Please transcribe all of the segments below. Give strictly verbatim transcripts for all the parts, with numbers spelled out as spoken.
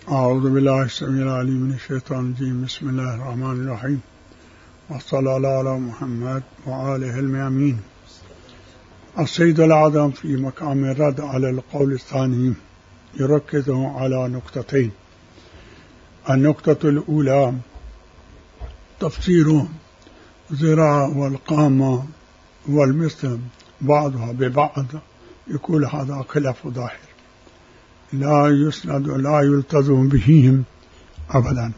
أعوذ بالله السميع العليم من الشيطان الرجيم. بسم الله الرحمن الرحيم، وصلى الله على محمد وآله الميامين. السيد الأعظم في مقام الرد على القول الثاني يركز على نقطتين. النقطة الأولى تفسير ذراع والقامة والمثل بعضها ببعض، يقول هذا خلاف ظاهر لا يسند لا يلتزم بهم أبدا.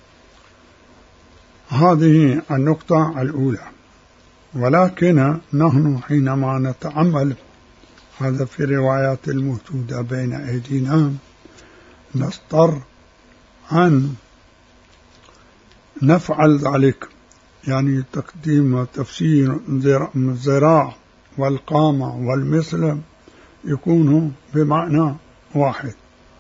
هذه النقطة الأولى. ولكن نحن حينما نتأمل هذا في الروايات الموجودة بين أيدينا نضطر أن نفعل ذلك، يعني تقديم تفسير الذراع والقامة والمثل يكون بمعنى واحد.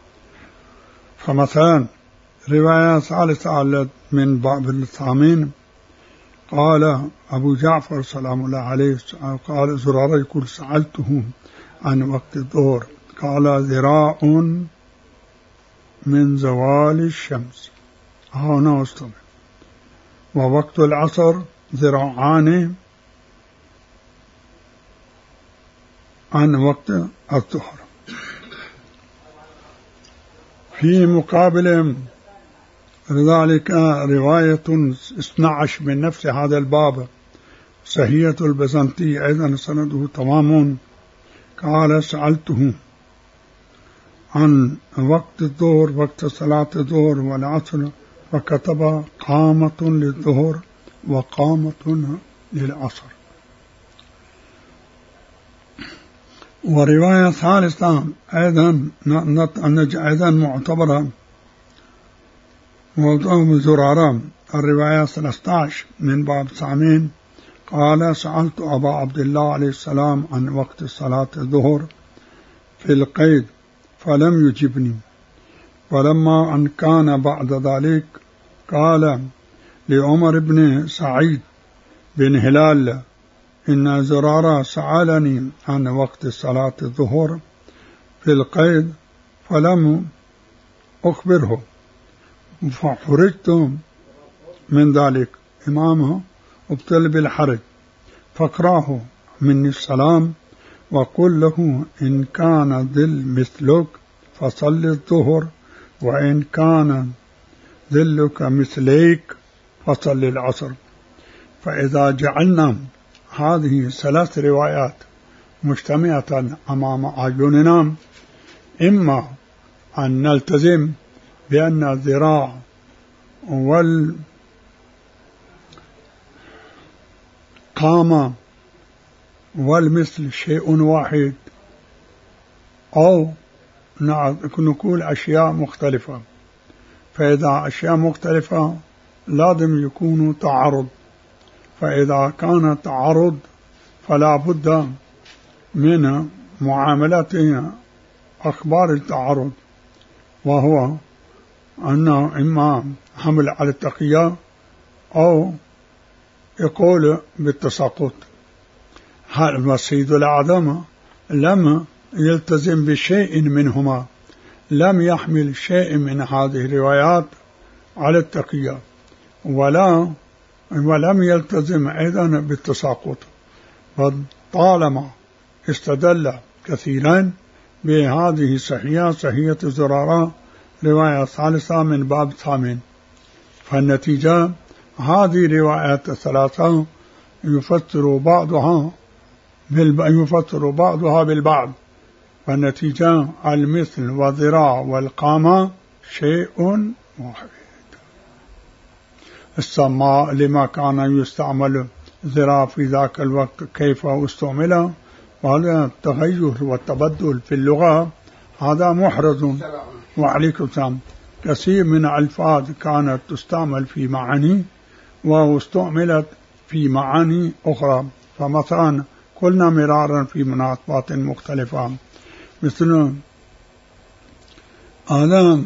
فمثلا رواية ثالثة من باب الثامن قال أبو جعفر سلام الله عليه قال زرارة يقول سألته عن وقت الظهر قال ذراع من زوال الشمس هنا استمع، ووقت العصر ذراعان عن وقت الظهر. في مقابل ذلك رواية اثني عشر من نفس هذا الباب صحية البزنطي أيضا سنده تمام قال سألته عن وقت الظهر وقت صلاة الظهر والعصر فكتب قامة للظهر وقامة للعصر. ورواية ثالثة أيضا أيضا معتبرة موضوع زرارة الرواية ثلاثة عشر من باب ثامن قال سألت أبا عبد الله عليه السلام عن وقت صلاة الظهر في القيد فلم يجبني، فلما أن كان بعد ذلك قال لعمر بن سعيد بن هلال إن زرارة سألني عن وقت صلاة الظهر في القيد فلم أخبره، فحرجت من ذلك إمامه ابتل بالحرج، فاقرأه مني السلام وقل له إن كان ذل مثلك فصل الظهر، وإن كان ذلك مثليك فصل العصر. فإذا جعلنا هذه ثلاث روايات مجتمعة أمام أعيننا إما أن نلتزم بأن الذراع والقامة والمثل شيء واحد، أو نقول أشياء مختلفة. فإذا أشياء مختلفة لازم يكونوا تعارض، فإذا كان تعارض فلا بد من معاملة أخبار التعارض، وهو أنه إما حمل على التقية أو يقول بالتساقط. هذا السيد الأعظم لم يلتزم بشيء منهما، لم يحمل شيء من هذه الروايات على التقية ولا ولم يلتزم أيضا بالتساقط، فطالما استدل كثيرا بهذه صحية صحية زرارة رواية ثالثة من باب ثامن. فالنتيجة هذه روايات الثلاثة يفسر بعضها يفسر بعضها بالبعض، فالنتيجة المثل والذراع والقامة شيء واحد. السماء لما كان يستعمل ذراع في ذاك الوقت كيف استعمل، وهذا التغير والتبدل في اللغة هذا محرز. وعليكم السلام. كثير من الألفاظ كانت تستعمل في معاني واستعملت في معاني أخرى، فمثلا قلنا مرارا في مناسبات مختلفة مثل هذا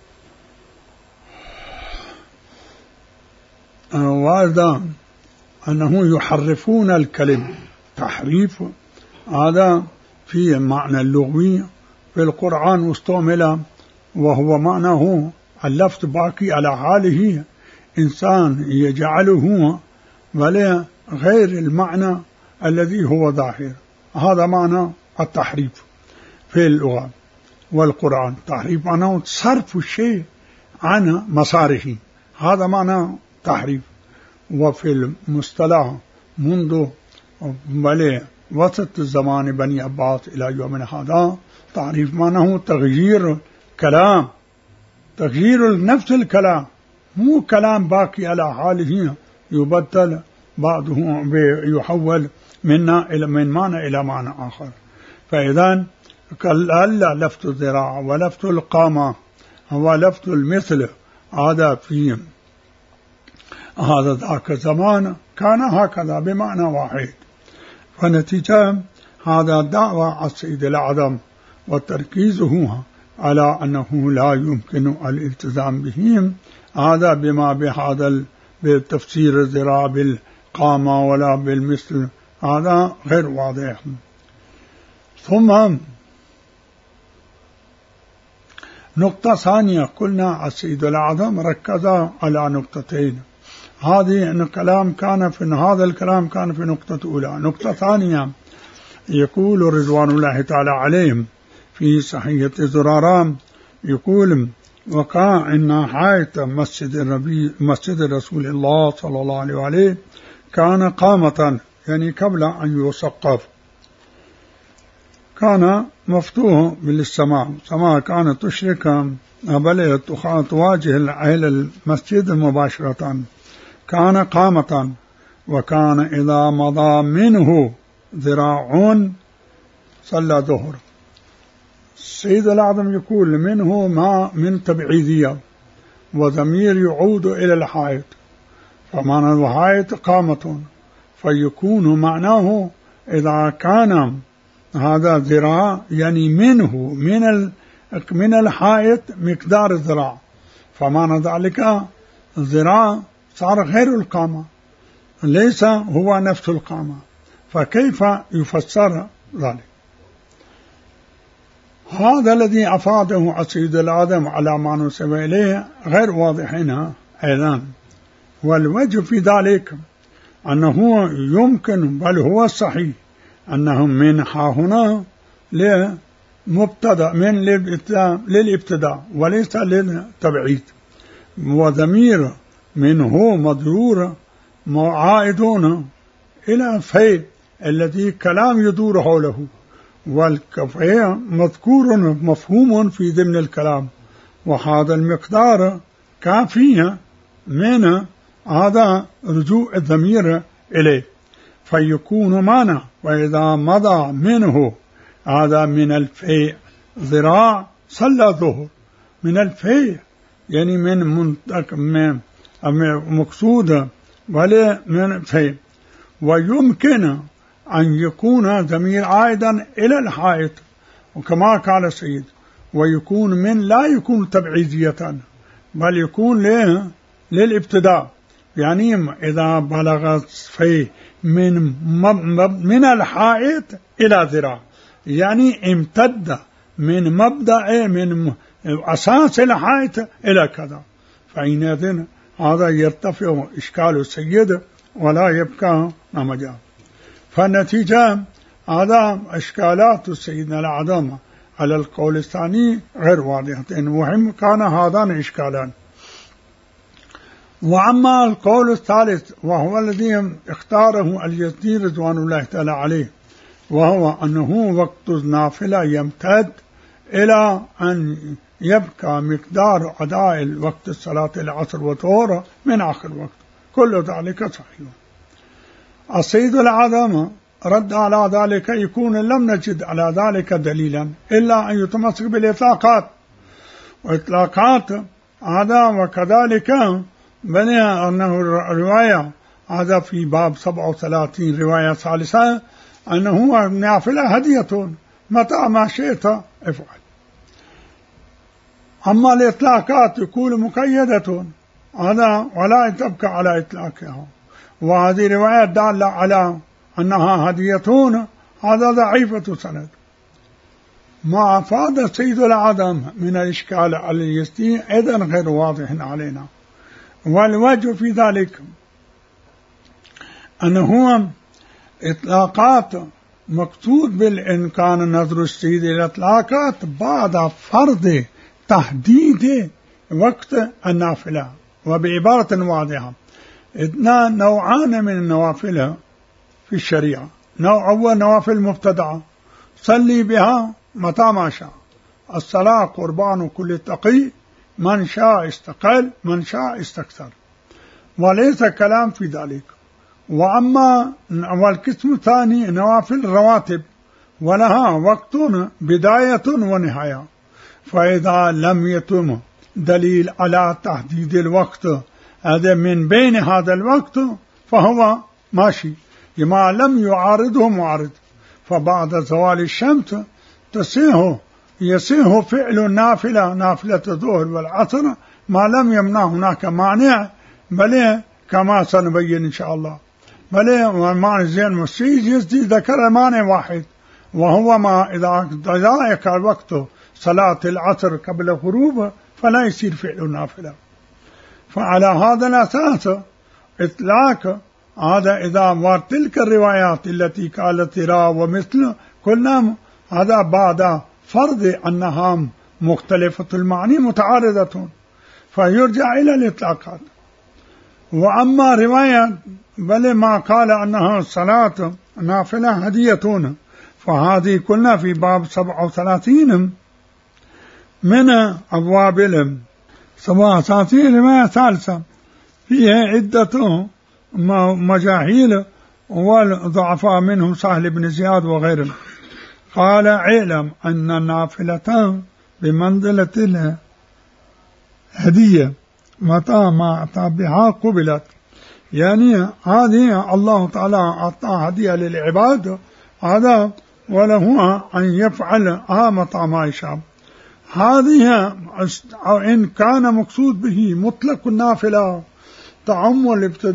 وارد أنه يحرفون الكلم تحريف، هذا في معنى اللغوي في القرآن استعمل وهو معناه اللفظ باقي على حاله، إنسان يجعله ولا غير المعنى الذي هو ظاهر. هذا معنى التحريف في اللغة والقرآن. تحريف معناه صرف الشيء عن مساره، هذا معنى تحريف. وفي المصطلح منذ بل وسط الزمان بني عباس إلى يومنا هذا تعريف معناه تغيير كلام، تغيير نفس الكلام، مو كلام باقي على حاله يبدل بعضه يحول منا إلى من معنى إلى معنى آخر. فإذا كلا لفظ الذراع ولفظ القامة ولفظ المثل هذا في هذا ذاك الزمان كان هكذا بمعنى واحد. فنتيجة هذا دعوة السيد الأعظم وتركيزه على أنه لا يمكن الالتزام بهم، هذا بما بهذا بالتفسير الذراع بالقامة ولا بالمثل، هذا غير واضح. ثم نقطة ثانية، قلنا السيد الأعظم ركز على نقطتين، هذه الكلام كان في هذا الكلام كان في نقطة أولى. نقطة ثانية يقول رضوان الله تعالى عليهم في صحيحة زرارام، يقول وقع إن حائط مسجد النبي مسجد رسول الله صلى الله عليه وآله كان قامة، يعني قبل أن يسقف كان مفتوح بالسماء، السماء كانت تشرك بل تواجه إلى المسجد مباشرة، كان قامة، وكان إذا مضى منه ذراع صلى ظهر. السيد الأعظم يقول منه ما من تبعيدية، وضمير يعود إلى الحائط، فمعنى الحائط قامة، فيكون معناه إذا كان هذا ذراع يعني منه من من الحائط مقدار الذراع، فمعنى ذلك الذراع صار غير القامة، ليس هو نفس القامة، فكيف يفسر ذلك؟ هذا الذي أفاده السيد الأعظم على ما نسب إليه غير واضح هنا أيضا. والوجه في ذلك أنه يمكن بل هو الصحيح أنهم من هنا لمبتدأ من للابتداء وليس للتبعيد، وضمير منه مضرور عائدون إلى في الذي كلام يدور حوله، والكفية مذكور مفهوم في ضمن الكلام، وهذا المقدار كافية من هذا رجوع الضمير إليه، فيكون معنى وإذا مضى منه هذا من الفيء ذراع صلى ظهر، من الفيء يعني من منتك من مقصود ولا من فيء. ويمكن أن يكون ضمير عائدا إلى الحائط، وكما قال السيد، ويكون من لا يكون تبعيدية بل يكون له للابتداء، يعني إذا بلغ في من من الحائط إلى ذراع، يعني امتد من مبدأ من أساس الحائط إلى كذا، فإنذ هذا يرتفع إشكال السيد ولا يبقى مجال. فالنتيجة هذا إشكالات سيدنا الأعظم على القول الثاني غير واضحة، وهم كان هذان إشكالان. وأما القول الثالث وهو الذي اختاره اليزدي رضوان الله تعالى عليه، وهو أنه وقت النافلة يمتد إلى أن يبقى مقدار أداء وقت الصلاة العصر والظهر من آخر وقت، كل ذلك صحيح. السيد الأعظم رد على ذلك، يكون لم نجد على ذلك دليلا إلا أن يتمسك بالإطلاقات، وإطلاقات هذا وكذلك بني أنه رواية هذا في باب سبعة وثلاثين رواية ثالثة أنه نافلة هدية متى ما شئت افعل. أما الإطلاقات يكون مقيدة هذا ولا تبقى على إطلاقها، وهذه رواية دالة على أنها هدية هذا ضعيفة سند. ما أفاد سيد العدم من الإشكال على اليستي أيضا غير واضح علينا. والوجه في ذلك أنه هو إطلاقات مقصود بالإمكان نظر السيد إلى إطلاقات بعد فرض تحديد وقت النافلة. وبعبارة واضحة، اثنان نوعان من النوافل في الشريعة. نوع أول نوافل مبتدعة صلي بها متى ما شاء، الصلاة قربان كل تقي، من شاء استقل من شاء استكثر، وليس كلام في ذلك. وأما والقسم الثاني نوافل رواتب ولها وقت بداية ونهاية، فإذا لم يتم دليل على تحديد الوقت هذا من بين هذا الوقت فهو ماشي، لما لم يعارضه معارض. فبعد زوال الشمس تصيح يصيح فعل النافلة نافلة الظهر والعصر ما لم يمنع هناك مانع، بل كما سنبين إن شاء الله. بل المعنى زين مسيج يزدي ذكر مانع واحد، وهو ما إذا ضايق الوقت صلاة العصر قبل غروب فلا يصير فعل النافلة. فعلى هذا الأساس إطلاق هذا إذا وتلك الروايات التي قالت را ومثل كلها هذا بعد فرض أنها مختلفة المعاني متعارضة، فيرجع إلى الإطلاقات. وأما رواية بل ما قال أنها الصلاة نافلة هدية، فهذه كلها في باب سبعة وثلاثين من أبواب العلم. سبعة وثلاثين رواية ثالثة فيها عدة مجاهيل والضعفاء منهم سهل بن زياد وغيرهم. قال اعلم أن النافلة بمنزلة الهدية متى ما أتى بها قبلت، يعني هذه الله تعالى أعطى هدية للعباد هذا وله أن يفعلها متى ما يشاء. هذه إن كان مقصود به مطلق النافلة تعم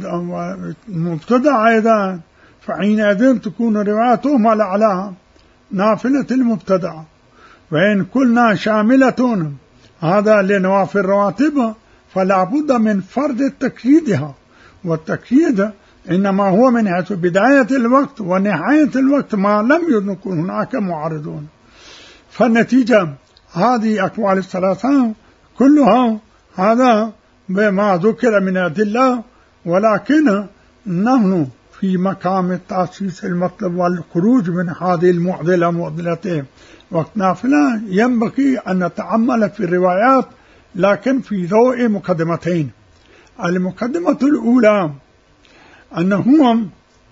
المبتدع أيضا، فحينئذ تكون روايتهم على أعلاها نافلة المبتدع. وإن كلنا شاملة هذا لنوافل الرواتب فلا بد من فرض تكييدها، والتكييد إنما هو من حيث بداية الوقت ونهاية الوقت ما لم يكن هناك معارضون. فالنتيجة هذه أقوال الثلاثة كلها هذا بما ذكر من أدلة، ولكن نحن في مقام التأسيس المطلب والخروج من هذه المعضلة معضلتين وقت نافلة ينبغي أن نتأمل في الروايات، لكن في ضوء مقدمتين. المقدمة الأولى أنه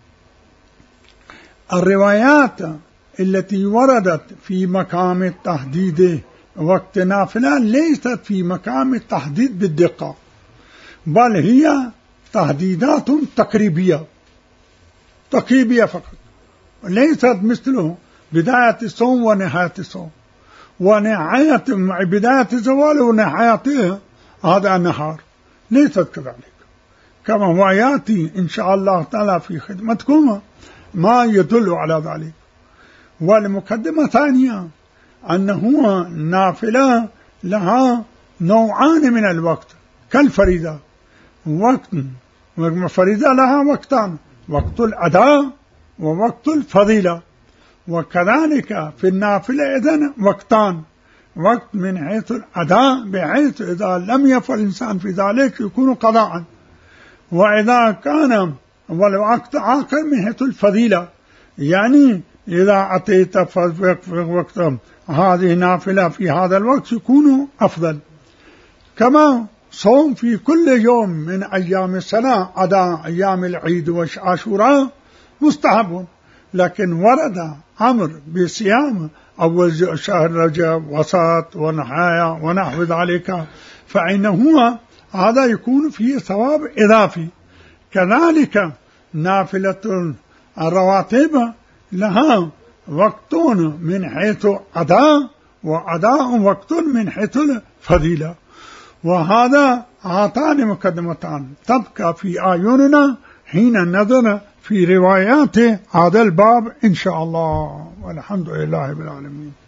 الروايات التي وردت في مقام التحديد وقت نافلة ليست في مقام التحديد بالدقة، بل هي تحديدات تقريبية تقريبية فقط، ليست مثله بداية الصوم ونهاية الصوم ونهاية بداية الزوال ونهايته هذا النهار، ليست كذلك كما هو يأتي إن شاء الله تعالى في خدمتكم ما يدل على ذلك. والمقدمة الثانية أنه نافلة لها نوعان من الوقت كالفريضة، وقت فريضة لها وقتان، وقت الأداء ووقت الفضيلة، وكذلك في النافلة إذن وقتان، وقت من حيث الأداء بحيث إذا لم يفعل الإنسان في ذلك يكون قضاء، وإذا كان والوقت آخر من حيث الفضيلة، يعني إذا أتيت في وقت هذه نافلة في هذا الوقت يكون أفضل. كما صوم في كل يوم من أيام السنة عدا أيام العيد والعاشوراء مستحب، لكن ورد أمر بصيام أول شهر رجب وسط ونهاية ونحو ذلك، فإنه هذا يكون فيه ثواب إضافي. كذلك نافلة الرواتب لها وقت من حيث أداء وأداء وقت من حيث الفضيلة، وهذا هاتان مقدمتان تبقى في أعيننا حين النظر في روايات هذا الباب إن شاء الله، والحمد لله بالعالمين.